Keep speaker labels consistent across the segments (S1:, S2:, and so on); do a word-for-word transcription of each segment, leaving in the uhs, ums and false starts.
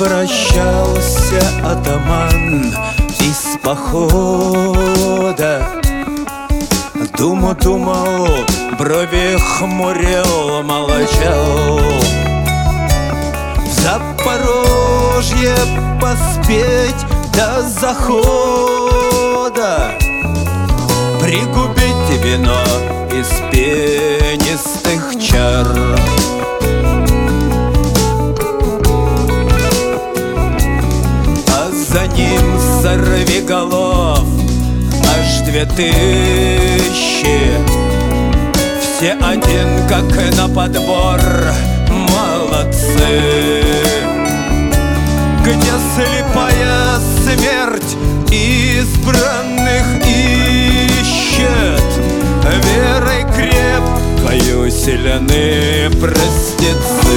S1: Возвращался атаман из похода. Думу думал, брови хмурил, молчал. В Запорожье поспеть до захода, пригубить вино из пенистых чар. За ним сорвиголов аж две тысячи. Все один, как на подбор, молодцы. Где слепая смерть избранных ищет, верой крепкою сильны простецы.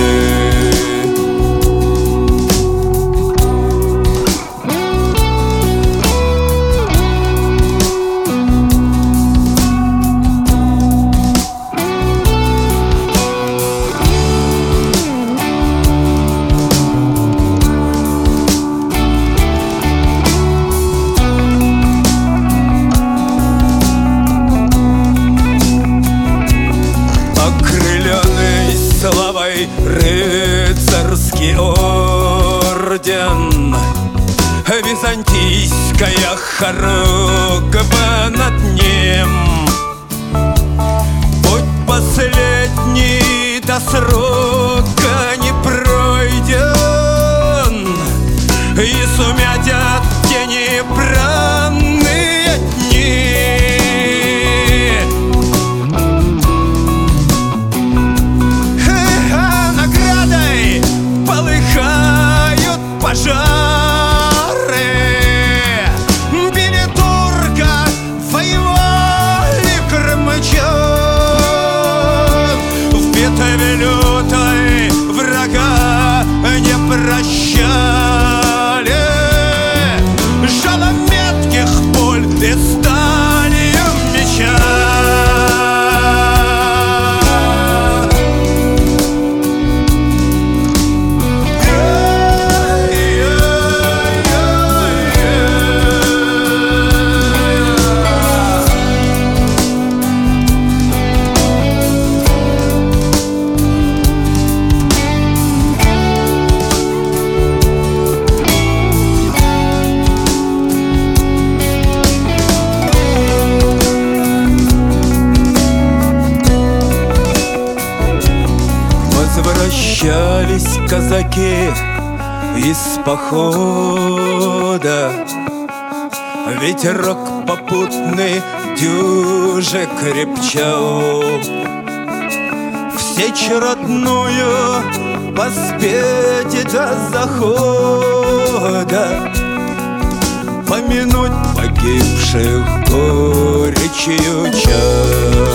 S1: Славой рыцарский орден, византийская хоругва над ним. Путь последний до срока не пройден, и сумятят тени бранные дни. Пожары били турка, воевали крымчан. В битве лютой врага не прощали, жалом метких пуль и сталью меча. Возвращались казаки из похода, ветерок попутный дюже крепчал. В сечь родную поспеть до захода, помянуть погибших горечью чар.